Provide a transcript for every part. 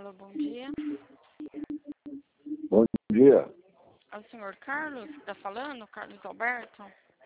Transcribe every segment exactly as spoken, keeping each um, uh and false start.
Alô, bom dia. Bom dia. É o senhor Carlos que está falando? Carlos Alberto?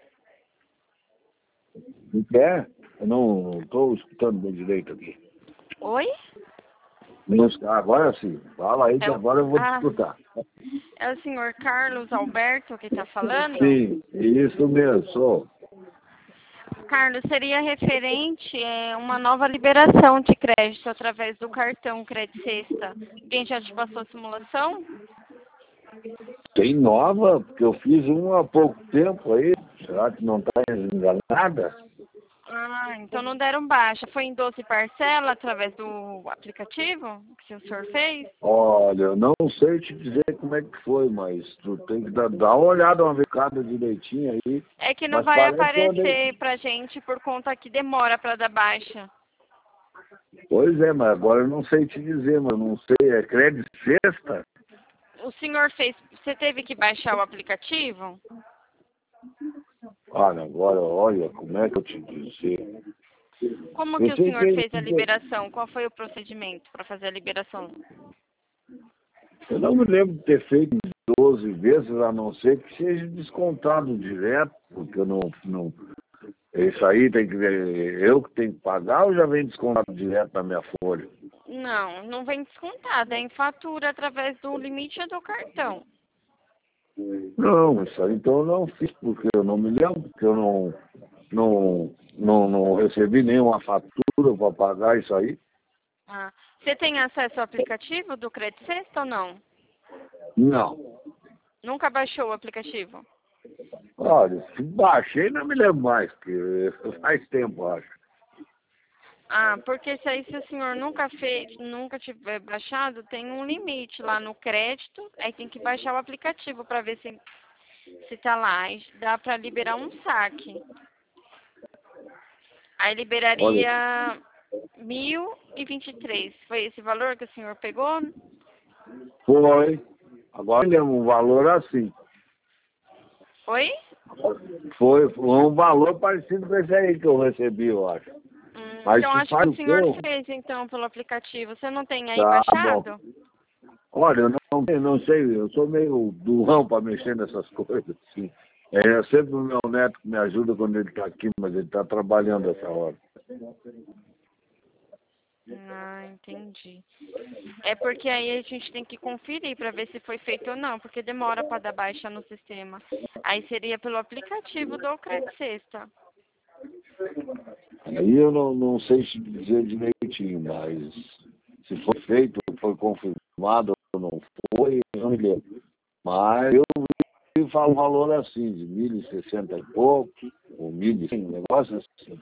O que é? Eu não estou escutando bem direito aqui. Oi? Não, agora sim. Fala aí que É o... agora eu vou te ah, escutar. é o senhor Carlos Alberto que está falando? Sim, isso mesmo, sou. Carlos, seria referente a uma nova liberação de crédito através do cartão Crédito Sexta. Alguém já te passou a simulação? Tem nova, porque eu fiz uma há pouco tempo aí. Será que não está enganada? Ah, então não deram baixa. Foi em doze parcelas através do aplicativo que o senhor fez? Olha, eu não sei te dizer como é que foi, mas tu tem que dar, dar uma olhada, uma becada direitinho aí. É que não Mas vai parece que eu andei... aparecer pra gente por conta que demora para dar baixa. Pois é, mas agora eu não sei te dizer, mas eu não sei, é crédito sexta? O senhor fez, você teve que baixar o aplicativo? Olha, agora olha, como é que eu te dizer? Como que Eu o sei senhor que fez a liberação? Qual foi o procedimento para fazer a liberação? eu não me lembro de ter feito doze vezes, a não ser que seja descontado direto, porque eu não, não. Isso aí tem que ver, eu que tenho que pagar ou já vem descontado direto na minha folha? Não, não vem descontado, é em fatura através do limite do cartão. Não, isso aí então eu não fiz, porque eu não me lembro, porque eu não, não, não, não recebi nenhuma fatura para pagar isso aí. Ah, você tem acesso ao aplicativo do Crédito Sexta ou não? Não. Nunca baixou o aplicativo? Olha, se baixei não me lembro mais, porque faz tempo, acho. Ah, porque se aí se o senhor nunca fez, nunca tiver baixado, tem um limite lá no crédito, aí tem que baixar o aplicativo para ver se se tá lá. Aí dá para liberar um saque. Aí Olha, liberaria mil e vinte e três. Foi esse valor que o senhor pegou? foi. Agora eu lembro um valor assim. Foi? Foi, foi um valor parecido com esse aí que eu recebi, eu acho. Hum, Mas então isso acho que faz o o senhor quê? fez então pelo aplicativo. Você não tem aí Tá bom. baixado? Olha, eu não, eu não sei, eu sou meio durrão para mexer nessas coisas, assim. É sempre o meu neto que me ajuda quando ele está aqui, mas ele está trabalhando essa hora. Ah, entendi. É porque aí a gente tem que conferir para ver se foi feito ou não, porque demora para dar baixa no sistema. Aí seria pelo aplicativo do Crédito Sexta. Aí eu não, não sei te dizer direitinho, mas se foi feito, foi confirmado ou não foi, eu não me lembro. Mas eu vi falar um valor assim, de mil e sessenta e pouco, ou mil e cem, um negócio assim.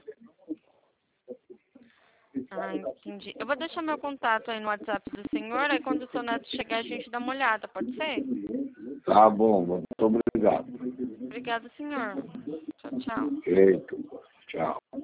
Ah, entendi. Eu vou deixar meu contato aí no WhatsApp do senhor, aí quando o seu neto chegar a gente dá uma olhada, pode ser? Tá bom, muito obrigado. Obrigada, senhor. Tchau, tchau. Feito. Tchau.